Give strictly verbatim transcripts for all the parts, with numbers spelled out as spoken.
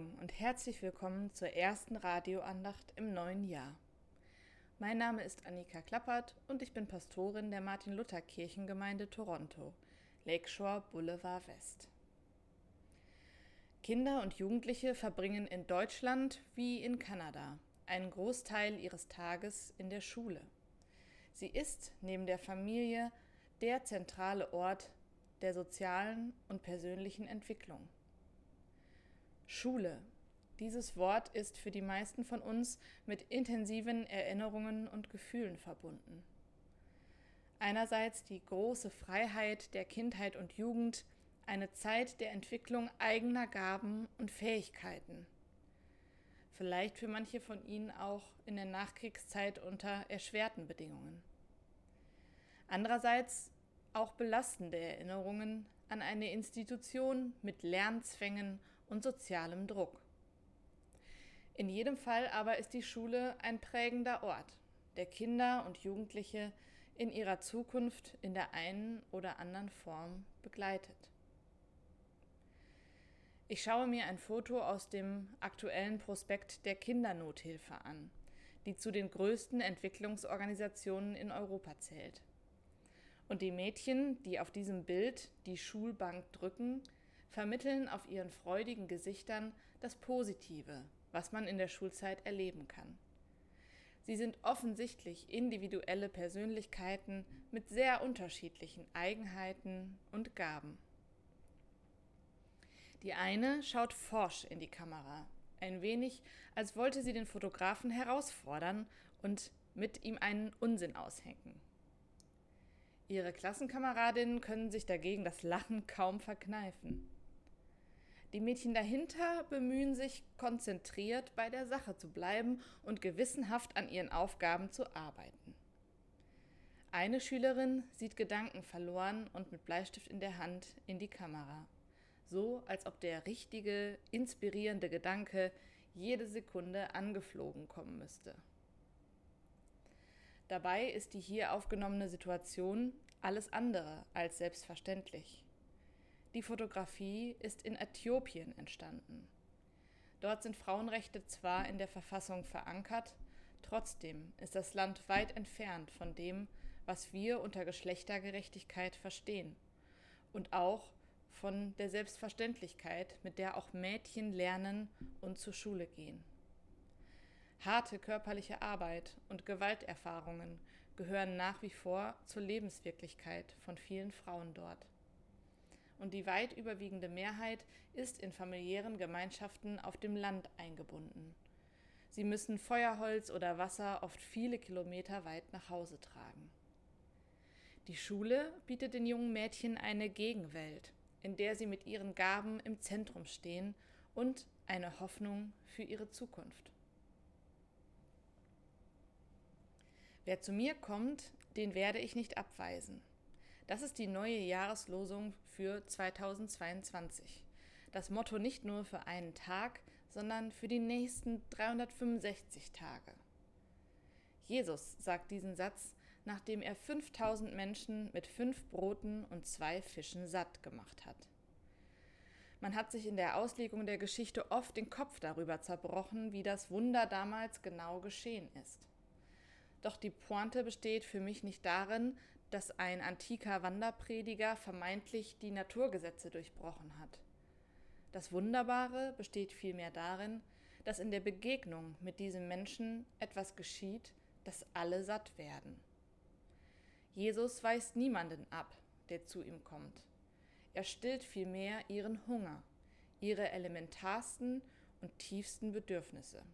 Morgen und herzlich willkommen zur ersten Radioandacht im neuen Jahr. Mein Name ist Annika Klappert und ich bin Pastorin der Martin-Luther-Kirchengemeinde Toronto, Lakeshore Boulevard West. Kinder und Jugendliche verbringen in Deutschland wie in Kanada einen Großteil ihres Tages in der Schule. Sie ist neben der Familie der zentrale Ort der sozialen und persönlichen Entwicklung. Schule. Dieses Wort ist für die meisten von uns mit intensiven Erinnerungen und Gefühlen verbunden. Einerseits die große Freiheit der Kindheit und Jugend, eine Zeit der Entwicklung eigener Gaben und Fähigkeiten. Vielleicht für manche von Ihnen auch in der Nachkriegszeit unter erschwerten Bedingungen. Andererseits auch belastende Erinnerungen an eine Institution mit Lernzwängen und sozialem Druck. In jedem Fall aber ist die Schule ein prägender Ort, der Kinder und Jugendliche in ihrer Zukunft in der einen oder anderen Form begleitet. Ich schaue mir ein Foto aus dem aktuellen Prospekt der Kindernothilfe an, die zu den größten Entwicklungsorganisationen in Europa zählt. Und die Mädchen, die auf diesem Bild die Schulbank drücken, vermitteln auf ihren freudigen Gesichtern das Positive, was man in der Schulzeit erleben kann. Sie sind offensichtlich individuelle Persönlichkeiten mit sehr unterschiedlichen Eigenheiten und Gaben. Die eine schaut forsch in die Kamera, ein wenig, als wollte sie den Fotografen herausfordern und mit ihm einen Unsinn aushängen. Ihre Klassenkameradinnen können sich dagegen das Lachen kaum verkneifen. Die Mädchen dahinter bemühen sich, konzentriert bei der Sache zu bleiben und gewissenhaft an ihren Aufgaben zu arbeiten. Eine Schülerin sieht gedankenverloren und mit Bleistift in der Hand in die Kamera, so als ob der richtige, inspirierende Gedanke jede Sekunde angeflogen kommen müsste. Dabei ist die hier aufgenommene Situation alles andere als selbstverständlich. Die Fotografie ist in Äthiopien entstanden. Dort sind Frauenrechte zwar in der Verfassung verankert, trotzdem ist das Land weit entfernt von dem, was wir unter Geschlechtergerechtigkeit verstehen und auch von der Selbstverständlichkeit, mit der auch Mädchen lernen und zur Schule gehen. Harte körperliche Arbeit und Gewalterfahrungen gehören nach wie vor zur Lebenswirklichkeit von vielen Frauen dort. Und die weit überwiegende Mehrheit ist in familiären Gemeinschaften auf dem Land eingebunden. Sie müssen Feuerholz oder Wasser oft viele Kilometer weit nach Hause tragen. Die Schule bietet den jungen Mädchen eine Gegenwelt, in der sie mit ihren Gaben im Zentrum stehen und eine Hoffnung für ihre Zukunft. Wer zu mir kommt, den werde ich nicht abweisen. Das ist die neue Jahreslosung für zweitausendzweiundzwanzig. Das Motto nicht nur für einen Tag, sondern für die nächsten dreihundertfünfundsechzig Tage. Jesus sagt diesen Satz, nachdem er fünftausend Menschen mit fünf Broten und zwei Fischen satt gemacht hat. Man hat sich in der Auslegung der Geschichte oft den Kopf darüber zerbrochen, wie das Wunder damals genau geschehen ist. Doch die Pointe besteht für mich nicht darin, dass ein antiker Wanderprediger vermeintlich die Naturgesetze durchbrochen hat. Das Wunderbare besteht vielmehr darin, dass in der Begegnung mit diesem Menschen etwas geschieht, dass alle satt werden. Jesus weist niemanden ab, der zu ihm kommt. Er stillt vielmehr ihren Hunger, ihre elementarsten und tiefsten Bedürfnisse.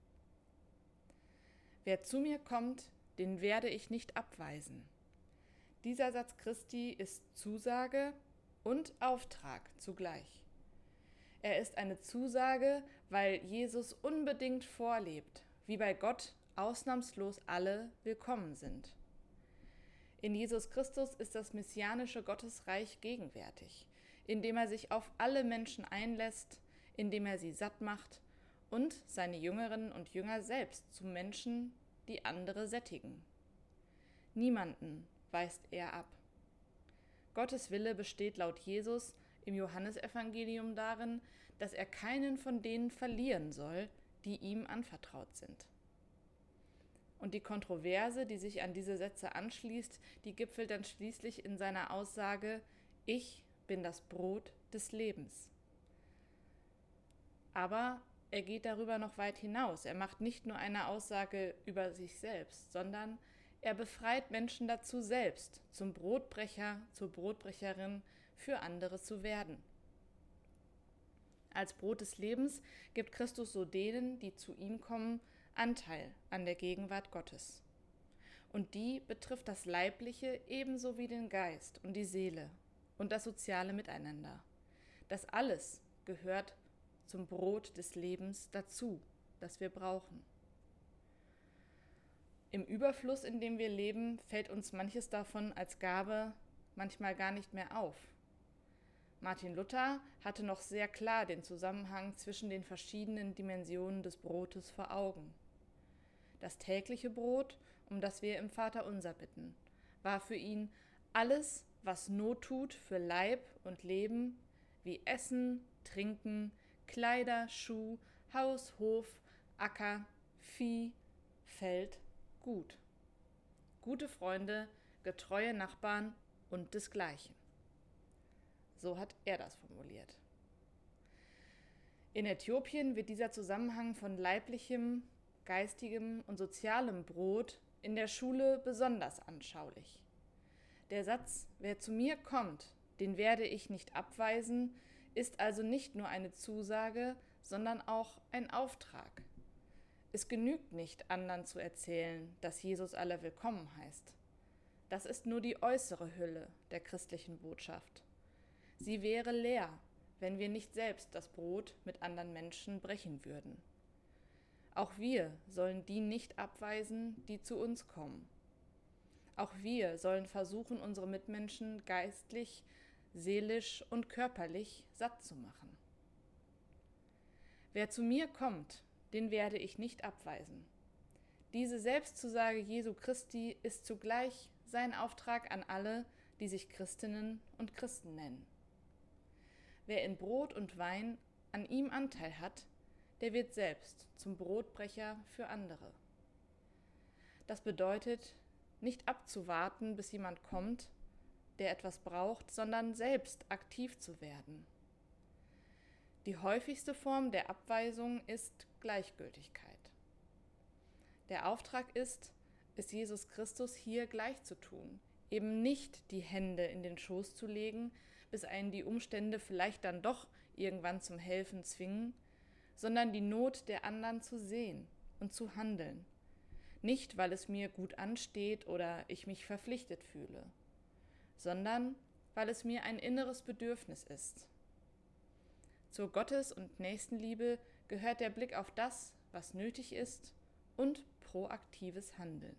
Wer zu mir kommt, den werde ich nicht abweisen. Dieser Satz Christi ist Zusage und Auftrag zugleich. Er ist eine Zusage, weil Jesus unbedingt vorlebt, wie bei Gott ausnahmslos alle willkommen sind. In Jesus Christus ist das messianische Gottesreich gegenwärtig, indem er sich auf alle Menschen einlässt, indem er sie satt macht und seine Jüngerinnen und Jünger selbst zu Menschen, die andere sättigen. Niemanden weist er ab. Gottes Wille besteht laut Jesus im Johannesevangelium darin, dass er keinen von denen verlieren soll, die ihm anvertraut sind. Und die Kontroverse, die sich an diese Sätze anschließt, die gipfelt dann schließlich in seiner Aussage: Ich bin das Brot des Lebens. Aber er geht darüber noch weit hinaus. Er macht nicht nur eine Aussage über sich selbst, sondern er befreit Menschen dazu, selbst zum Brotbrecher, zur Brotbrecherin für andere zu werden. Als Brot des Lebens gibt Christus so denen, die zu ihm kommen, Anteil an der Gegenwart Gottes. Und die betrifft das Leibliche ebenso wie den Geist und die Seele und das soziale Miteinander. Das alles gehört zum Brot des Lebens dazu, das wir brauchen. Im Überfluss, in dem wir leben, fällt uns manches davon als Gabe manchmal gar nicht mehr auf. Martin Luther hatte noch sehr klar den Zusammenhang zwischen den verschiedenen Dimensionen des Brotes vor Augen. Das tägliche Brot, um das wir im Vaterunser bitten, war für ihn alles, was Not tut für Leib und Leben, wie Essen, Trinken, Kleider, Schuh, Haus, Hof, Acker, Vieh, Feld, Gut. Gute Freunde, getreue Nachbarn und desgleichen. So hat er das formuliert. In Äthiopien wird dieser Zusammenhang von leiblichem, geistigem und sozialem Brot in der Schule besonders anschaulich. Der Satz, wer zu mir kommt, den werde ich nicht abweisen, ist also nicht nur eine Zusage, sondern auch ein Auftrag. Es genügt nicht, anderen zu erzählen, dass Jesus alle willkommen heißt. Das ist nur die äußere Hülle der christlichen Botschaft. Sie wäre leer, wenn wir nicht selbst das Brot mit anderen Menschen brechen würden. Auch wir sollen die nicht abweisen, die zu uns kommen. Auch wir sollen versuchen, unsere Mitmenschen geistlich, seelisch und körperlich satt zu machen. Wer zu mir kommt, den werde ich nicht abweisen. Diese Selbstzusage Jesu Christi ist zugleich sein Auftrag an alle, die sich Christinnen und Christen nennen. Wer in Brot und Wein an ihm Anteil hat, der wird selbst zum Brotbrecher für andere. Das bedeutet, nicht abzuwarten, bis jemand kommt, der etwas braucht, sondern selbst aktiv zu werden. Die häufigste Form der Abweisung ist Gleichgültigkeit. Der Auftrag ist, es Jesus Christus hier gleich zu tun, eben nicht die Hände in den Schoß zu legen, bis einen die Umstände vielleicht dann doch irgendwann zum Helfen zwingen, sondern die Not der anderen zu sehen und zu handeln. Nicht, weil es mir gut ansteht oder ich mich verpflichtet fühle, sondern weil es mir ein inneres Bedürfnis ist. Zur Gottes- und Nächstenliebe gehört der Blick auf das, was nötig ist, und proaktives Handeln.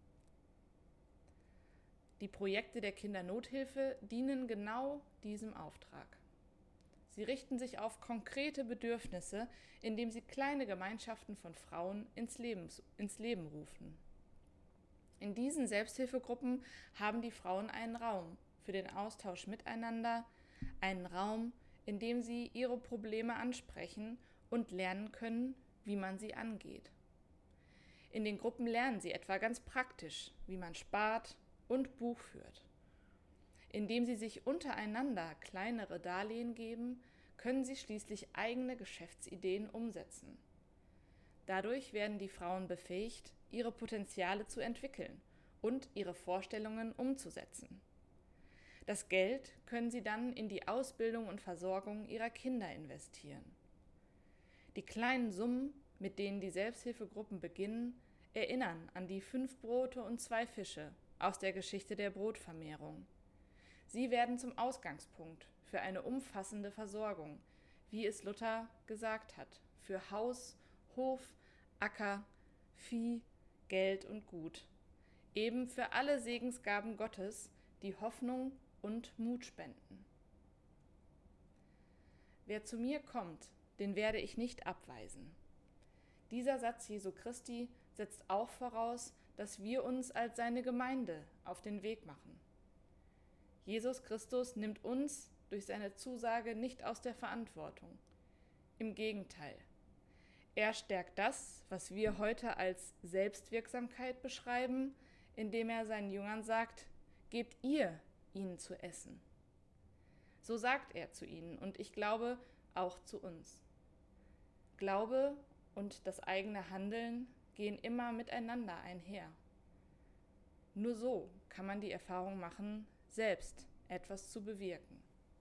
Die Projekte der Kindernothilfe dienen genau diesem Auftrag. Sie richten sich auf konkrete Bedürfnisse, indem sie kleine Gemeinschaften von Frauen ins Leben, ins Leben rufen. In diesen Selbsthilfegruppen haben die Frauen einen Raum für den Austausch miteinander, einen Raum, in dem sie ihre Probleme ansprechen und lernen können, wie man sie angeht. In den Gruppen lernen sie etwa ganz praktisch, wie man spart und Buch führt. Indem sie sich untereinander kleinere Darlehen geben, können sie schließlich eigene Geschäftsideen umsetzen. Dadurch werden die Frauen befähigt, ihre Potenziale zu entwickeln und ihre Vorstellungen umzusetzen. Das Geld können sie dann in die Ausbildung und Versorgung ihrer Kinder investieren. Die kleinen Summen, mit denen die Selbsthilfegruppen beginnen, erinnern an die fünf Brote und zwei Fische aus der Geschichte der Brotvermehrung. Sie werden zum Ausgangspunkt für eine umfassende Versorgung, wie es Luther gesagt hat, für Haus, Hof, Acker, Vieh, Geld und Gut, eben für alle Segensgaben Gottes, die Hoffnung und Mut spenden. Wer zu mir kommt, den werde ich nicht abweisen. Dieser Satz Jesu Christi setzt auch voraus, dass wir uns als seine Gemeinde auf den Weg machen. Jesus Christus nimmt uns durch seine Zusage nicht aus der Verantwortung. Im Gegenteil. Er stärkt das, was wir heute als Selbstwirksamkeit beschreiben, indem er seinen Jüngern sagt, gebt ihr ihnen zu essen. So sagt er zu ihnen und ich glaube auch zu uns. Glaube und das eigene Handeln gehen immer miteinander einher. Nur so kann man die Erfahrung machen, selbst etwas zu bewirken.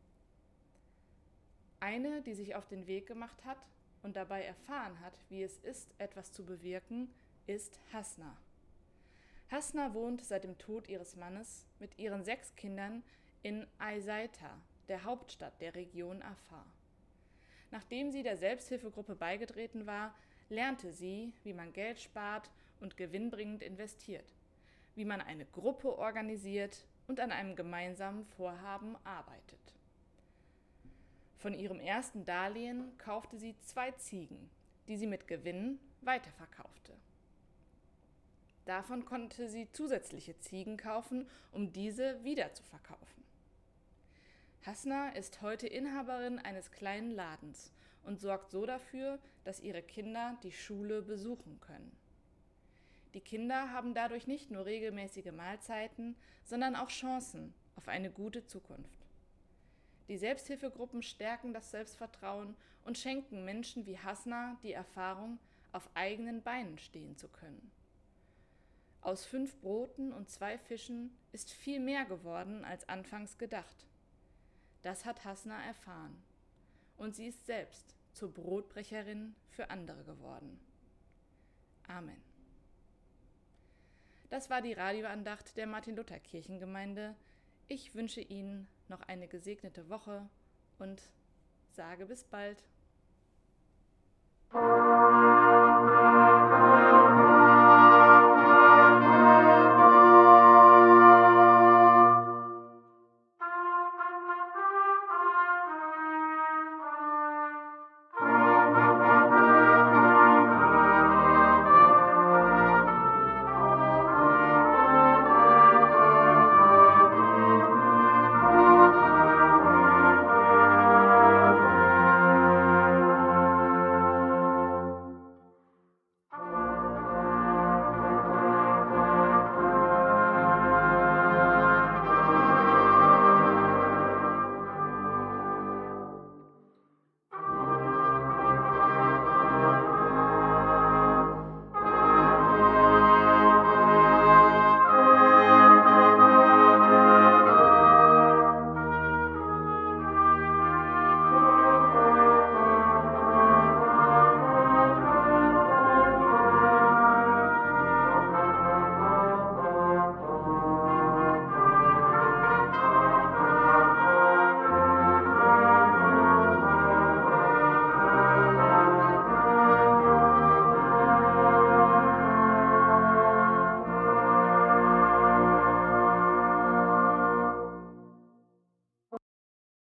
Eine, die sich auf den Weg gemacht hat und dabei erfahren hat, wie es ist, etwas zu bewirken, ist Hasna. Hasna wohnt seit dem Tod ihres Mannes mit ihren sechs Kindern in Ayseita, der Hauptstadt der Region Afar. Nachdem sie der Selbsthilfegruppe beigetreten war, lernte sie, wie man Geld spart und gewinnbringend investiert, wie man eine Gruppe organisiert und an einem gemeinsamen Vorhaben arbeitet. Von ihrem ersten Darlehen kaufte sie zwei Ziegen, die sie mit Gewinn weiterverkaufte. Davon konnte sie zusätzliche Ziegen kaufen, um diese wieder zu verkaufen. Hasna ist heute Inhaberin eines kleinen Ladens und sorgt so dafür, dass ihre Kinder die Schule besuchen können. Die Kinder haben dadurch nicht nur regelmäßige Mahlzeiten, sondern auch Chancen auf eine gute Zukunft. Die Selbsthilfegruppen stärken das Selbstvertrauen und schenken Menschen wie Hasna die Erfahrung, auf eigenen Beinen stehen zu können. Aus fünf Broten und zwei Fischen ist viel mehr geworden als anfangs gedacht. Das hat Hasna erfahren. Und sie ist selbst zur Brotbrecherin für andere geworden. Amen. Das war die Radioandacht der Martin-Luther-Kirchengemeinde. Ich wünsche Ihnen noch eine gesegnete Woche und sage bis bald.